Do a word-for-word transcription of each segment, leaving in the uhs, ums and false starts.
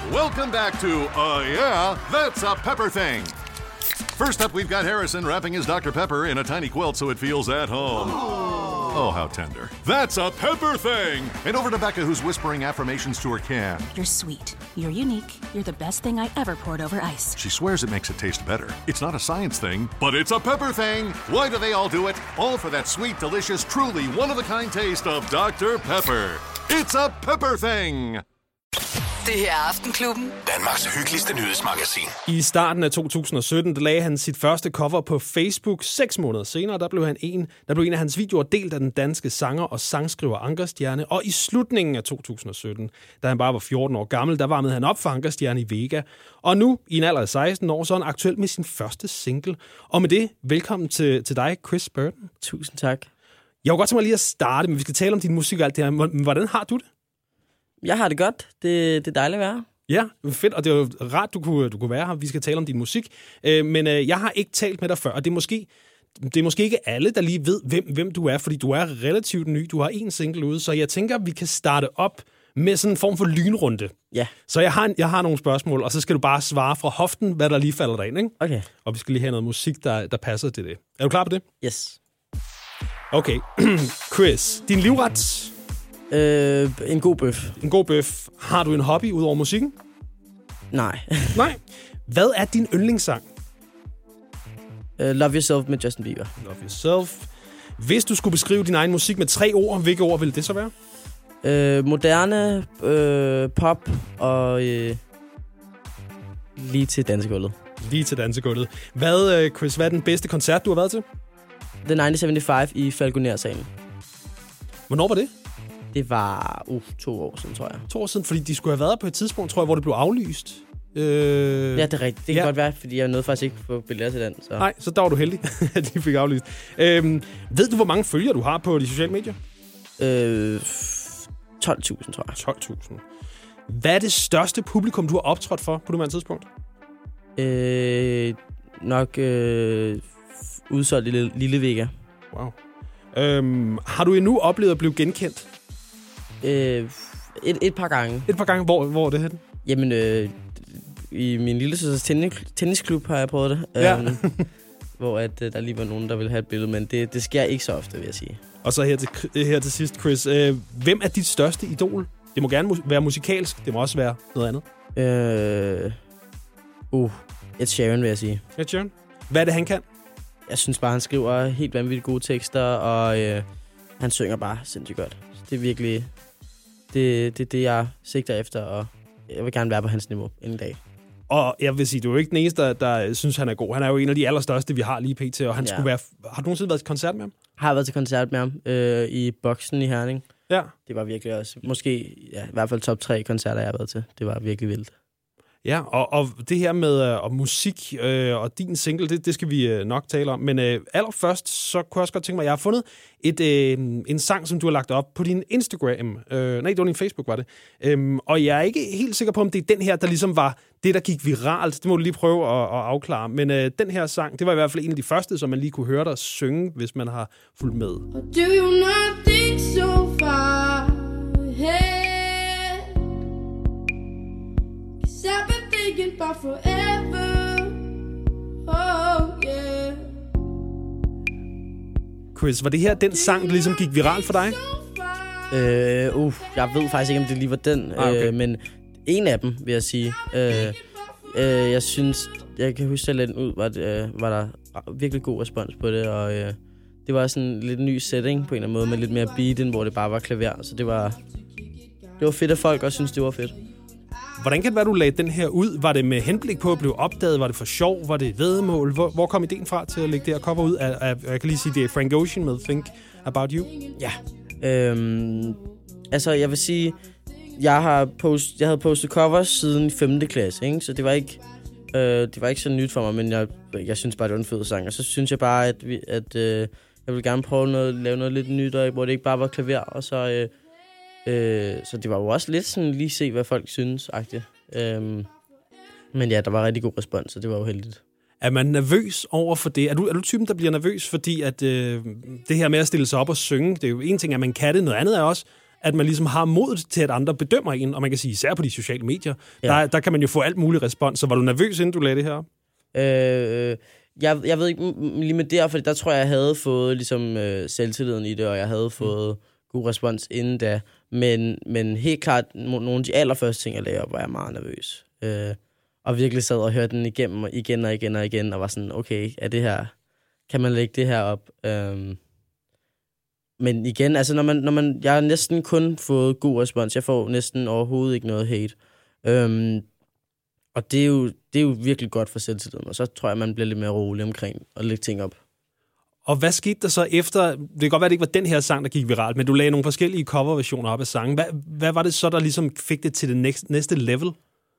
Welcome back to, uh, yeah, that's a Pepper Thing. First up, we've got Harrison wrapping his Doctor Pepper in a tiny quilt so it feels at home. Oh, how tender. That's a Pepper Thing! And over to Becca, who's whispering affirmations to her can. You're sweet. You're unique. You're the best thing I ever poured over ice. She swears it makes it taste better. It's not a science thing, but it's a Pepper Thing! Why do they all do it? All for that sweet, delicious, truly one-of-a-kind taste of Doctor Pepper. It's a Pepper Thing! Det her er Aftenklubben, Danmarks hyggeligste nyhedsmagasin. I starten af to tusind og sytten, der lagde han sit første cover på Facebook. Seks måneder senere, der blev, han en, der blev en af hans videoer delt af den danske sanger og sangskriver Ankerstjerne. Og i slutningen af to tusind og sytten, da han bare var fjorten år gammel, der varmede han op for Ankerstjerne i Vega. Og nu, i en alder af seksten år, så er han aktuel med sin første single. Og med det, velkommen til, til dig, Chris Burton. Tusind tak. Jeg kunne godt tænke mig lige at starte, men vi skal tale om din musik og alt det her. Hvordan har du det? Jeg har det godt. Det, det er dejligt at være. Ja, fedt, og det er jo rart, du kunne, du kunne være her. Vi skal tale om din musik. Øh, men øh, jeg har ikke talt med dig før, og det er, måske, det er måske ikke alle, der lige ved, hvem, hvem du er, fordi du er relativt ny. Du har en single ude, så jeg tænker, vi kan starte op med sådan en form for lynrunde. Ja. Så jeg har, en, jeg har nogle spørgsmål, og så skal du bare svare fra hoften, hvad der lige falder dig ind, ikke? Okay. Og vi skal lige have noget musik, der, der passer til det. Er du klar på det? Yes. Okay. Chris, din livret... Øh, en god bøf. En god bøf. Har du en hobby ud over musikken? Nej. Nej. Hvad er din yndlingssang? Uh, Love Yourself med Justin Bieber. Love Yourself. Hvis du skulle beskrive din egen musik med tre ord, hvilke ord ville det så være? Uh, moderne, uh, pop og uh, lige til dansegulvet. Lige til dansegulvet. Hvad, Chris, hvad er den bedste koncert, du har været til? The nitten seventy-five i Falconer-salen. Hvornår var det? Det var uh, to år siden, tror jeg. To år siden, fordi de skulle have været på et tidspunkt, tror jeg, hvor det blev aflyst. Øh... Ja, det er rigtigt. Det kan ja. godt være, fordi jeg nåede faktisk ikke på billetter til den. Så. Nej, så der var du heldig, at de fik aflyst. Øhm, ved du, hvor mange følgere du har på de sociale medier? Øh, tolv tusind, tror jeg. tolv tusind. Hvad er det største publikum, du har optrådt for på det tidspunkt? Øh, nok øh, udsolgt Lille, Lille Vega. Wow. Øhm, har du endnu oplevet at blive genkendt? Øh, et, et par gange. Et par gange? Hvor, hvor er det henne? Jamen, øh, i min lille søsters tennis, tennisklub har jeg prøvet det. Ja. øhm, hvor at, der lige var nogen, der ville have et billede, men det, det sker ikke så ofte, vil jeg sige. Og så her til, her til sidst, Chris. Øh, hvem er dit største idol? Det må gerne være musikalsk, det må også være noget andet. Øh, uh, Ed Sheeran, vil jeg sige. Ed Sheeran? Hvad er det, han kan? Jeg synes bare, han skriver helt vanvittigt gode tekster, og øh, han synger bare sindssygt godt. Det er virkelig det, det, det, jeg sigter efter, og jeg vil gerne være på hans niveau en dag. Og jeg vil sige, du er jo ikke den eneste, der, der synes, han er god. Han er jo en af de allerstørste, vi har lige pt. Og han ja. skulle være... Har du nogensinde været til koncert med ham? Har været til koncert med ham øh, i Boksen i Herning. Ja. Det var virkelig også... Måske ja, i hvert fald top tre koncerter, jeg har været til. Det var virkelig vildt. Ja, og, og det her med øh, og musik øh, og din single, det, det skal vi øh, nok tale om. Men øh, allerførst, så kunne jeg også godt tænke mig, at jeg har fundet et, øh, en sang, som du har lagt op på din Instagram. Øh, nej, det var din Facebook, var det. Øhm, og jeg er ikke helt sikker på, om det er den her, der ligesom var det, der gik viralt. Det må du lige prøve at, at afklare. Men øh, den her sang, det var i hvert fald en af de første, som man lige kunne høre dig synge, hvis man har fulgt med. Do you not think so far ahead? I've been thinking about forever. Oh yeah. Chris, var det her den sang, der ligesom gik viralt for dig? Øh, uh, jeg ved faktisk ikke, om det lige var den. Ah, okay. øh, men en af dem, vil jeg sige. Øh, øh, jeg synes, jeg kan huske lidt ud, var, det, øh, var der virkelig god respons på det. Og øh, det var sådan en lidt ny setting på en eller anden måde, med lidt mere beat, end hvor det bare var klaver. Så det var, det var fedt, at folk også synes det var fedt. Hvordan kan det være, du lagde den her ud? Var det med henblik på at blive opdaget? Var det for sjov? Var det væddemål? Hvor, hvor kom ideen fra til at lægge det her cover ud? Af, af, jeg kan lige sige, det er Frank Ocean med Think About You. Ja. Øhm, altså, jeg vil sige, jeg har post, jeg havde postet covers siden femte klasse, ikke? Så det var ikke, øh, det var ikke så nyt for mig, men jeg, jeg synes bare, det var en fed sang. Og så synes jeg bare, at, vi, at øh, jeg ville gerne prøve noget, lave noget lidt nyt, hvor det ikke bare var klaver, og så... Øh, Øh, så det var jo også lidt sådan lige se, hvad folk synes-agtigt. Øhm, men ja, der var rigtig god respons, så det var jo heldigt. Er man nervøs over for det? Er du, er du typen, der bliver nervøs, fordi at, øh, det her med at stille sig op og synge, det er jo en ting, at man kan det, noget andet er også, at man ligesom har modet til, at andre bedømmer en, og man kan sige, især på de sociale medier, Ja. der, der kan man jo få alt mulig respons. Så var du nervøs, inden du lagde det her op? Øh, jeg, jeg ved ikke m- lige med der, for der tror jeg, jeg havde fået ligesom, øh, selvtilliden i det, og jeg havde fået mm. god respons inden da. Men, men helt klart, nogle af de allerførste ting, jeg lagde op, var jeg meget nervøs. Øh, og virkelig sad og hørte den igennem igen og igen og igen, og var sådan, okay, er det her, kan man lægge det her op? Øh, men igen, altså når man, når man, jeg har næsten kun fået god respons. Jeg får næsten overhovedet ikke noget hate. Øh, Og det er, jo, det er jo virkelig godt for selvtilliden, og så tror jeg, man bliver lidt mere rolig omkring at lægge ting op. Og hvad skete der så efter, det kan godt være, at det ikke var den her sang, der gik viralt, men du lagde nogle forskellige coverversioner op af sangen. Hvad, hvad var det så, der ligesom fik det til det næste, næste level?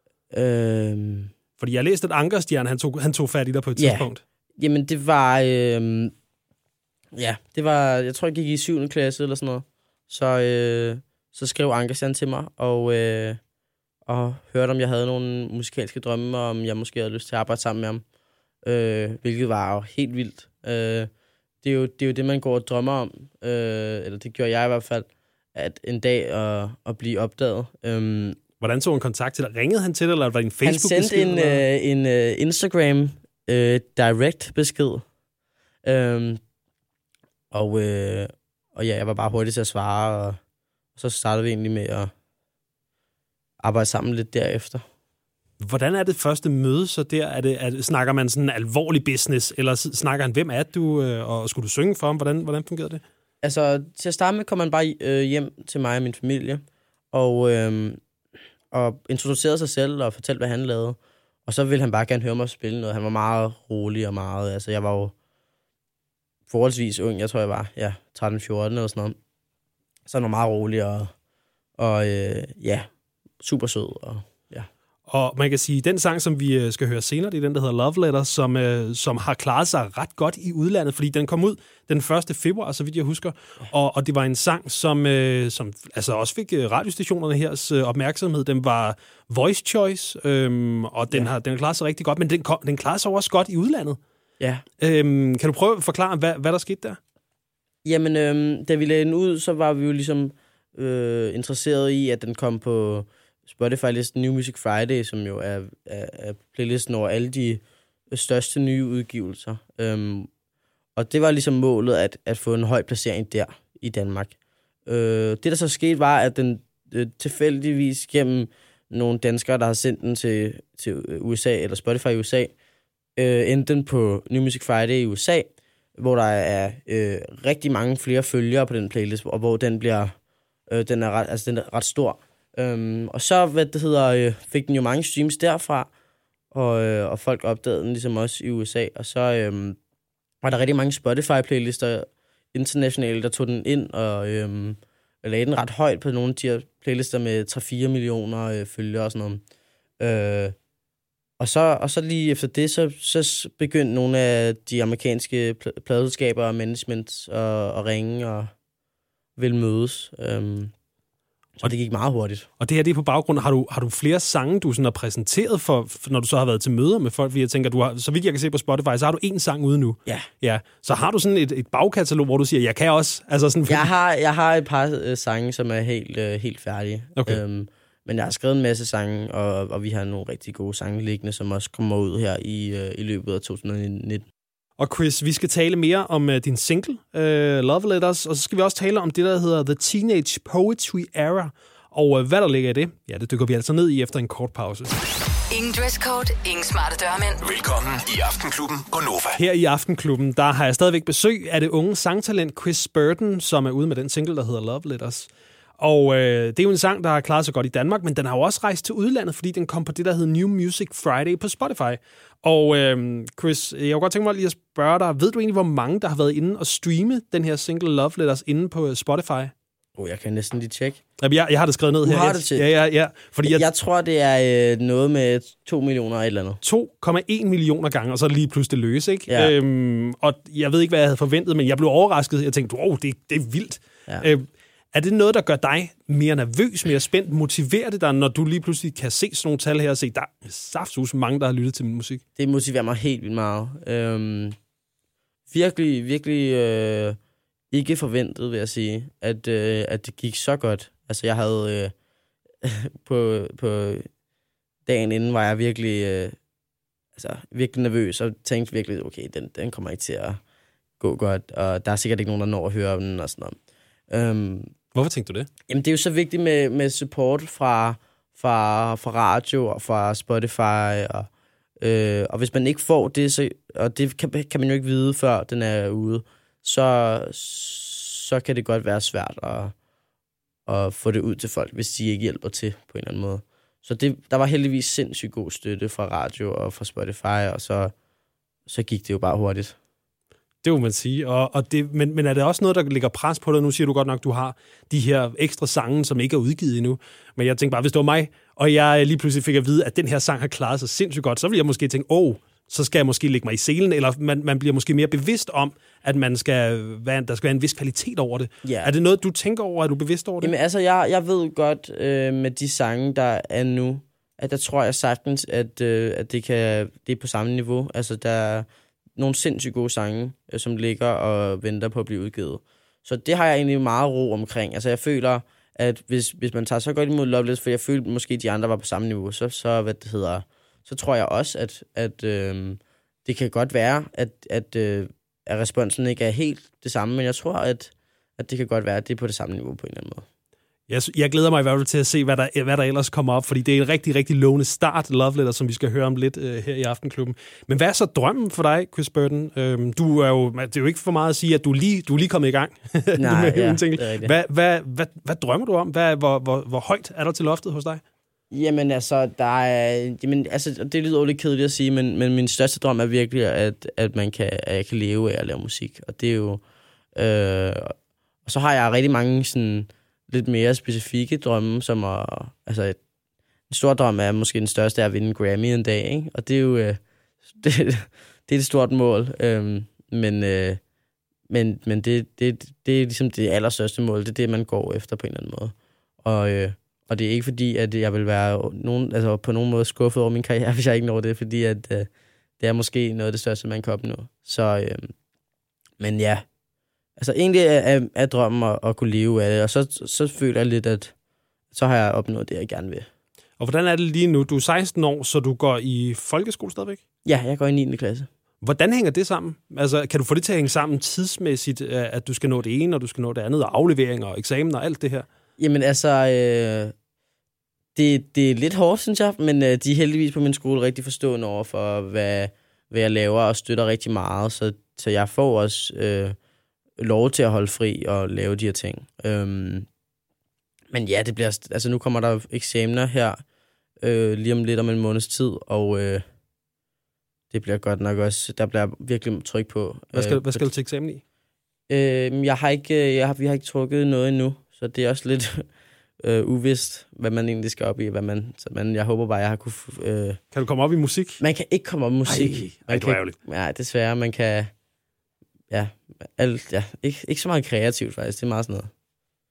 Øhm, Fordi jeg læste, at Ankerstjerne, han tog, han tog fat i dig på et Ja. tidspunkt. jamen, det var... Øhm, ja, det var... Jeg tror, jeg gik i syvende klasse eller sådan noget. Så, øh, så skrev Ankerstjerne til mig, og... Øh, og hørte, om jeg havde nogle musikalske drømme, og om jeg måske havde lyst til at arbejde sammen med ham. Øh, hvilket var jo helt vildt. Øh, det, er jo, det er jo det, man går og drømmer om. Øh, eller det gjorde jeg i hvert fald. At en dag at, at blive opdaget. Øh, Hvordan tog han kontakt til dig? Ringede han til dig, eller var det en han Facebook-besked? sendte en, øh, en øh, Instagram øh, direct-besked. Øh, og, øh, og ja, jeg var bare hurtig til at svare, og, og så startede vi egentlig med at arbejde sammen lidt derefter. Hvordan er det første møde så der? Er det, er det, snakker man sådan alvorlig business, eller s- snakker han, hvem er du, øh, og skulle du synge for ham? Hvordan, hvordan fungerede det? Altså, til at starte med kom han bare øh, hjem til mig og min familie, og, øh, og introducerede sig selv og fortalte, hvad han lavede. Og så ville han bare gerne høre mig spille noget. Han var meget rolig og meget... Altså, jeg var jo forholdsvis ung. Jeg tror, jeg var ja, tretten fjorten eller sådan noget. Så han var meget rolig og, og øh, ja, super sød og ja. Og man kan sige, den sang, som vi øh, skal høre senere, det er den, der hedder Love Letter, som, øh, som har klaret sig ret godt i udlandet, fordi den kom ud den første februar, så vidt jeg husker. Og, og det var en sang, som, øh, som altså også fik øh, radiostationerne hers øh, opmærksomhed. Den var Voice Choice, øh, og den, ja. har, den har klaret sig rigtig godt, men den, kom, den klarede sig også godt i udlandet. Ja. Øh, kan du prøve at forklare, hvad, hvad der skete der? Jamen, øh, da vi lagde den ud, så var vi jo ligesom øh, interesseret i, at den kom på Spotify-listen New Music Friday, som jo er, er, er playlisten over alle de største nye udgivelser. Øhm, og det var ligesom målet at, at få en høj placering der i Danmark. Øh, det, der så skete, var, at den øh, tilfældigvis gennem nogle danskere, der har sendt den til, til U S A, eller Spotify i U S A, øh, endte den på New Music Friday i U S A, hvor der er øh, rigtig mange flere følgere på den playlist, og hvor den bliver øh, den er ret, altså den er ret stor. Um, og så hvad det hedder, øh, fik den jo mange streams derfra, og, øh, og folk opdagede den ligesom også i U S A. Og så øh, var der rigtig mange Spotify-playlister internationale, der tog den ind og øh, lagde den ret højt på nogle af de her playlister med tre til fire millioner øh, følgere og sådan noget. Øh, og, så, og så lige efter det, så, så begyndte nogle af de amerikanske pl- pladeselskaber og management at, at ringe og ville mødes. Øh, Og det gik meget hurtigt. Og det her, det er på baggrund, har du, har du flere sange, du sådan har præsenteret for, for, når du så har været til møder med folk? Fordi jeg tænker, du har, så vidt jeg kan se på Spotify, så har du én sang ude nu. Ja. Ja. Så har du sådan et, et bagkatalog, hvor du siger, jeg kan også? Altså sådan, Jeg har, jeg har et par øh, sange, som er helt, øh, helt færdige. Okay. Øhm, men jeg har skrevet en masse sange, og, og vi har nogle rigtig gode sange liggende, som også kommer ud her i, øh, i løbet af to tusind nitten. Og Chris, vi skal tale mere om uh, din single, uh, Love Letters, og så skal vi også tale om det, der hedder The Teenage Poetry Era. Og uh, hvad der ligger i det, ja, det dykker vi altså ned i efter en kort pause. Ingen dresscode, ingen smarte dørmænd. Velkommen i Aftenklubben på Nova. Her i Aftenklubben, der har jeg stadigvæk besøg af det unge sangtalent Chris Burden, som er ude med den single, der hedder Love Letters. Og øh, det er jo en sang, der har klaret sig godt i Danmark, men den har jo også rejst til udlandet, fordi den kom på det, der hedder New Music Friday på Spotify. Og øh, Chris, jeg kunne godt tænke mig lige at spørge dig, ved du egentlig, hvor mange, der har været inde og streame den her single Love Letters inde på Spotify? Oh, jeg kan næsten lige tjekke. Jeg, jeg har det skrevet ned Du her. har det til? Ja, ja, ja. Fordi jeg, Jeg tror, det er øh, noget med to millioner et eller andet. to komma en millioner gange, og så er det lige pludselig løs, ikke? Ja. Øhm, og jeg ved ikke, hvad jeg havde forventet, men jeg blev overrasket. Jeg tænkte, wow, det, det er vildt. Ja. Øh, er det noget, der gør dig mere nervøs, mere spændt? Motiverer det dig, når du lige pludselig kan se sådan nogle tal her, og se, der er saftsus mange, der har lyttet til min musik? Det motiverer mig helt vildt meget. Øhm, virkelig, virkelig øh, ikke forventet, vil jeg sige, at, øh, at det gik så godt. Altså, jeg havde øh, på, på dagen inden, var jeg virkelig, øh, altså, virkelig nervøs, og tænkte virkelig, okay, den, den kommer ikke til at gå godt, og der er sikkert ikke nogen, der når at høre om den, og sådan noget. Um, Hvorfor tænkte du det? Jamen, det er jo så vigtigt med, med support fra, fra, fra radio og fra Spotify, og, øh, og hvis man ikke får det, så, og det kan, kan man jo ikke vide, før den er ude, så, så kan det godt være svært at, at få det ud til folk, hvis de ikke hjælper til på en eller anden måde. Så det, der var heldigvis sindssygt god støtte fra radio og fra Spotify, og så, så gik det jo bare hurtigt. Det må man sige. Og, og det, men, men er det også noget, der lægger pres på dig? Nu siger du godt nok, du har de her ekstra sange, som ikke er udgivet endnu. Men jeg tænker bare, hvis det var mig, og jeg lige pludselig fik at vide, at den her sang har klaret sig sindssygt godt, så ville jeg måske tænke, åh, oh, så skal jeg måske lægge mig i selen, eller man, man bliver måske mere bevidst om, at man skal være, der skal være en vis kvalitet over det. Ja. Er det noget, du tænker over? Er du bevidst over det? Jamen altså, jeg, jeg ved godt øh, med de sange, der er nu, at der tror jeg sagtens, at, øh, at det, kan, det er på samme niveau. Altså, der er nogle sindssygt gode sange, øh, som ligger og venter på at blive udgivet. Så det har jeg egentlig meget ro omkring. Altså, jeg føler, at hvis, hvis man tager så godt imod Loveless, for jeg følte måske, at de andre var på samme niveau, så, så hvad det hedder... så tror jeg også, at, at øh, det kan godt være, at, at, øh, at responsen ikke er helt det samme, men jeg tror, at, at det kan godt være, at det er på det samme niveau på en eller anden måde. Jeg, jeg glæder mig i hvert fald til at se, hvad der, hvad der ellers kommer op, fordi det er en rigtig, rigtig lovende start, Love Letter, som vi skal høre om lidt øh, her i Aftenklubben. Men hvad er så drømmen for dig, Chris Burton? Øhm, du er jo, det er jo ikke for meget at sige, at du lige, du er lige kommet i gang. Nej, med ja, en ting. det er rigtigt. Hvad, hvad, hvad, hvad drømmer du om? Hvad, hvor, hvor, hvor højt er der til loftet hos dig? Jamen altså, der er, jamen, altså, det lyder jo lidt kedeligt at sige, men, men min største drøm er virkelig, at, at, man kan, at jeg kan leve af at lave musik. Og det er jo... Øh, og så har jeg rigtig mange sådan, lidt mere specifikke drømme, som er... Altså, en stor drøm er måske den største, er at vinde en Grammy en dag, ikke? Og det er jo... Øh, det, det er et stort mål. Øh, men øh, men, men det, det, det er ligesom det allerstørste mål. Det er det, man går efter på en eller anden måde. Og... Øh, Og det er ikke fordi, at jeg vil være nogen, altså på nogen måde skuffet over min karriere, hvis jeg ikke når det, fordi at, øh, det er måske noget af det største, man kan opnå. Så, øh, men ja, altså egentlig er, er drømmen at, at kunne leve af det, og så, så føler jeg lidt, at så har jeg opnået det, jeg gerne vil. Og hvordan er det lige nu? Du er seksten år, så du går i folkeskole stadigvæk? Ja, jeg går i niende klasse. Hvordan hænger det sammen? Altså, kan du få det til at hænge sammen tidsmæssigt, at du skal nå det ene, og du skal nå det andet, og aflevering og eksamen og alt det her? Jamen altså, øh, det, det er lidt hårdt, synes jeg, men øh, de er heldigvis på min skole rigtig forstående over for, hvad, hvad jeg laver, og støtter rigtig meget, så, så jeg får også øh, lov til at holde fri og lave de her ting. Øhm, men ja, det bliver, altså nu kommer der eksamener her øh, lige om lidt om en måneds tid, og øh, det bliver godt nok også, der bliver virkelig tryk på. Hvad skal, øh, hvad skal du til eksamen i? Øh, jeg har ikke, jeg har, vi har ikke trukket noget endnu, så det er også lidt øh, uvist, hvad man egentlig skal op i. Hvad man, så man, jeg håber bare, jeg har kunne... Øh, kan du komme op i musik? Man kan ikke komme op i musik. Ej, man ej, det er ærgerligt. Ja, desværre. Man kan... Ja, alt, ja ikke, ikke så meget kreativt faktisk. Det er meget sådan noget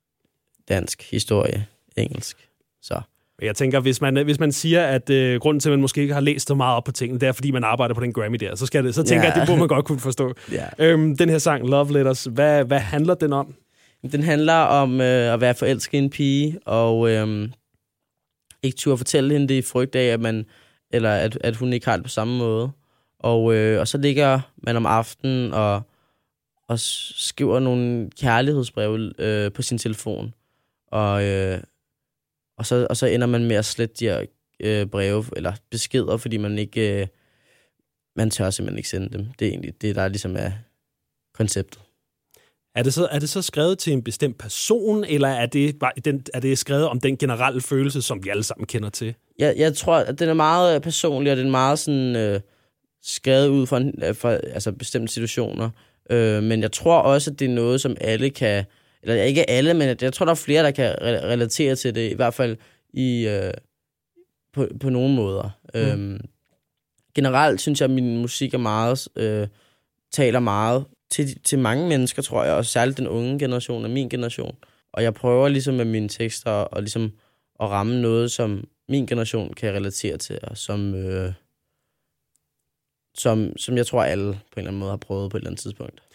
dansk, historie, engelsk. Så... Jeg tænker, hvis man, hvis man siger, at øh, grunden til, at man måske ikke har læst så meget op på tingene, det er, fordi man arbejder på den Grammy der, så, skal det, så tænker jeg, ja. at det burde man godt kunne forstå. Ja. Øhm, den her sang, Love Letters, hvad, hvad handler den om? Den handler om øh, at være forelsket i en pige, og øh, ikke turde fortælle hende det i frygt af, at, man, eller at, at hun ikke har det på samme måde. Og, øh, og så ligger man om aftenen og, og skriver nogle kærlighedsbreve øh, på sin telefon. Og... Øh, Og så, og så ender man med at slette de her øh, breve, eller beskeder, fordi man ikke, øh, man tør simpelthen ikke sende dem. Det er egentlig det, der ligesom er konceptet. Er det, så, er det så skrevet til en bestemt person, eller er det, bare den, er det skrevet om den generelle følelse, som vi alle sammen kender til? Jeg, jeg tror, at den er meget personlig, og den er meget sådan, øh, skrevet ud fra, en, fra altså bestemte situationer. Øh, men jeg tror også, at det er noget, som alle kan... Eller ikke alle, men jeg tror, der er flere, der kan relatere til det, i hvert fald i, øh, på, på nogle måder. Mm. Øhm, generelt synes jeg, at min musik er meget, øh, taler meget til, til mange mennesker, tror jeg, og særligt den unge generation af min generation. Og jeg prøver ligesom med mine tekster og ligesom at ramme noget, som min generation kan relatere til, og som, øh, som, som jeg tror, alle på en eller anden måde har prøvet på et eller andet tidspunkt.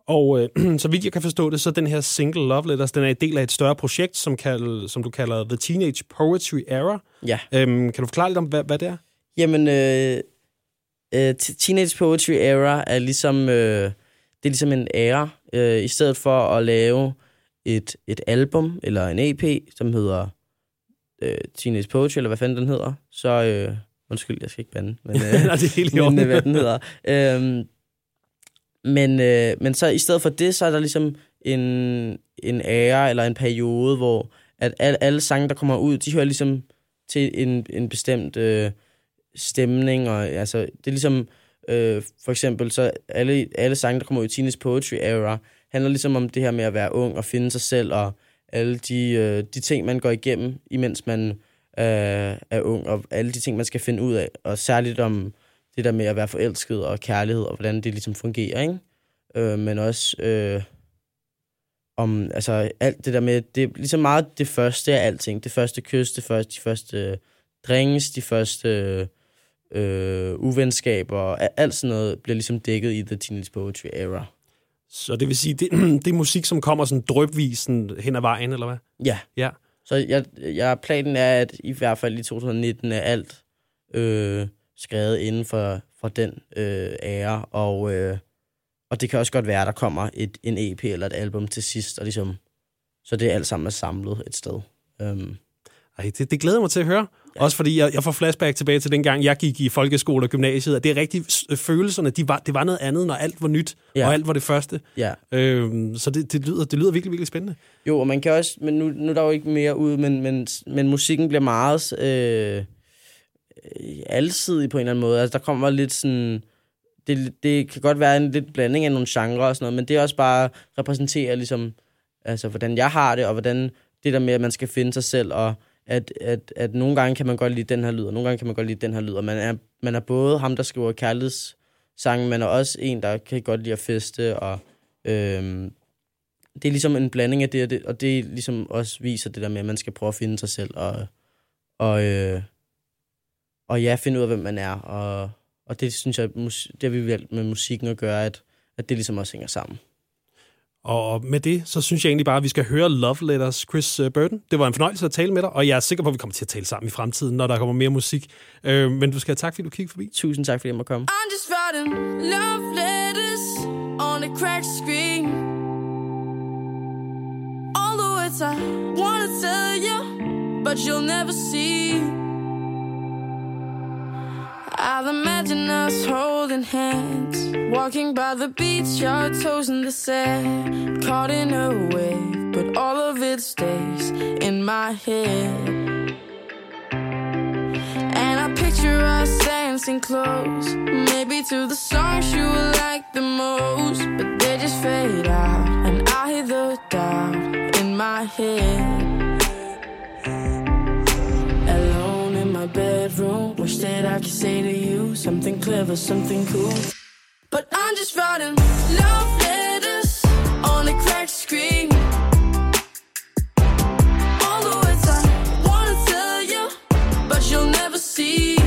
Og øh, så vidt jeg kan forstå det, så den her single Love Letters, den er en del af et større projekt, som, kald, som du kalder The Teenage Poetry Era. Ja. Øhm, kan du forklare lidt om, hvad, hvad det er? Jamen, øh, øh, Teenage Poetry Era er ligesom, øh, det er ligesom en æra. Øh, I stedet for at lave et, et album eller en E P, som hedder øh, Teenage Poetry, eller hvad fanden den hedder, så... Øh, undskyld, jeg skal ikke bande. Men, øh, Nej, det er helt i men øh, hvad den hedder. Øh, men, øh, men så i stedet for det, så er der ligesom en, en æra eller en periode, hvor at alle, alle sange, der kommer ud, de hører ligesom til en, en bestemt øh, stemning. Og, altså, det er ligesom, øh, for eksempel, så alle, alle sange, der kommer ud i Teenage Poetry Era, handler ligesom om det her med at være ung og finde sig selv, og alle de, øh, de ting, man går igennem, imens man øh, er ung, og alle de ting, man skal finde ud af. Og særligt om det der med at være forelsket og kærlighed, og hvordan det ligesom fungerer, ikke? Øh, men også øh, om, altså, alt det der med, det er ligesom meget det første af alting. Det første kys, det første, de første øh, dringes, de første øh, uvenskaber, og alt sådan noget bliver ligesom dækket i The Teenage Poetry Era. Så det vil sige, det, det er musik, som kommer sådan drøbvis sådan hen ad vejen, eller hvad? Ja. Ja. Så jeg, jeg, planen er, at i hvert fald i to tusind nitten er alt øh, skrevet inden for, for den øh, æra, og, øh, og det kan også godt være, at der kommer et, en E P eller et album til sidst, og ligesom, så det er alt sammen er samlet et sted. Um, Ej, det, det glæder mig til at høre. Ja. Også fordi jeg, jeg får flashback tilbage til dengang, jeg gik i folkeskole og gymnasiet, og det er rigtig følelserne, de var, det var noget andet, når alt var nyt, ja. Og alt var det første. Ja. Øhm, så det, det, lyder, det lyder virkelig, virkelig spændende. Jo, og man kan også, men nu, nu er der jo ikke mere ud, men, men, men musikken bliver meget øh, alsidig på en eller anden måde. Altså, der kommer lidt sådan... Det, det kan godt være en lidt blanding af nogle genrer og sådan noget, men det er også bare repræsenterer ligesom, altså, hvordan jeg har det, og hvordan det der med, at man skal finde sig selv, og at, at, at nogle gange kan man godt lide den her lyd, og nogle gange kan man godt lide den her lyd, og man er, man er både ham, der skriver kærlighedssange, men er også en, der kan godt lide at feste, og øhm, det er ligesom en blanding af det, og det, og det ligesom også viser det der med, at man skal prøve at finde sig selv, og, og, øh, og ja, finde ud af, hvem man er, og, og det synes jeg, det har vi valgt med musikken at gøre, at, at det ligesom også hænger sammen. Og med det, så synes jeg egentlig bare, at vi skal høre Love Letters, Chris Burden. Det var en fornøjelse at tale med dig, og jeg er sikker på, at vi kommer til at tale sammen i fremtiden, når der kommer mere musik. Øh, men du skal have tak, fordi du kiggede forbi. Tusind tak, fordi jeg måtte komme. I'm just writing love letters on a cracked screen. All the words I wanna tell you, but you'll never see. I'll imagine us holding hands, walking by the beach, our toes in the sand, caught in a wave, but all of it stays in my head. And I picture us dancing close, maybe to the songs you like the most, but they just fade out, and I hear the doubt in my head. Bedroom, wish that I could say to you something clever, something cool, but I'm just writing love letters on a cracked screen. All the words I wanna tell you, but you'll never see.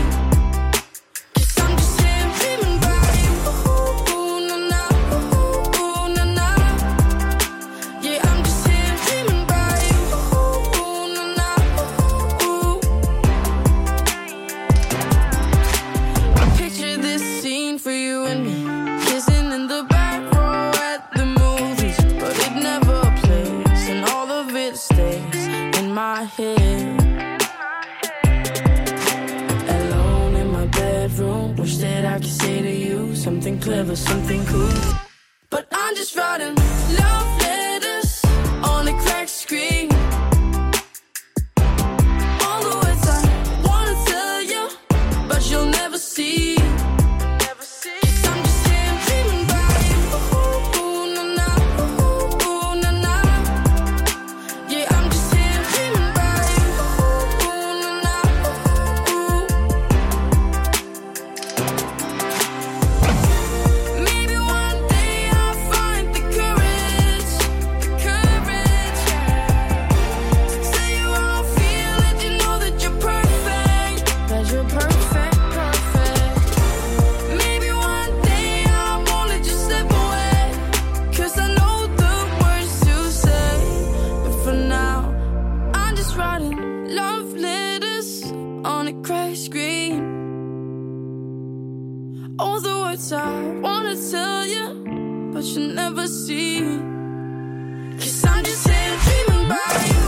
Something clever, something cool, but I'm just writing love letters on a cracked screen. All the words I wanna tell you, but you'll never see. Maybe one day I'll find the courage crack screen. All the words I wanna tell you, but you never see. 'Cause I'm just here dreaming about you.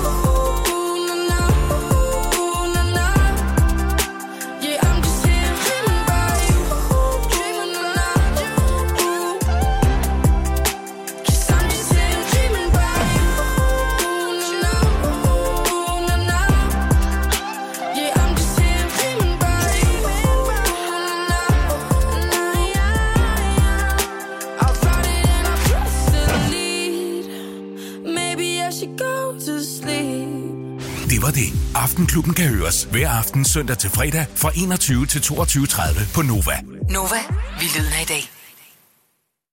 Det var det. Aftenklubben kan høres hver aften søndag til fredag fra enogtyve til toogtyve tredive på Nova. Nova, vi lyder i dag.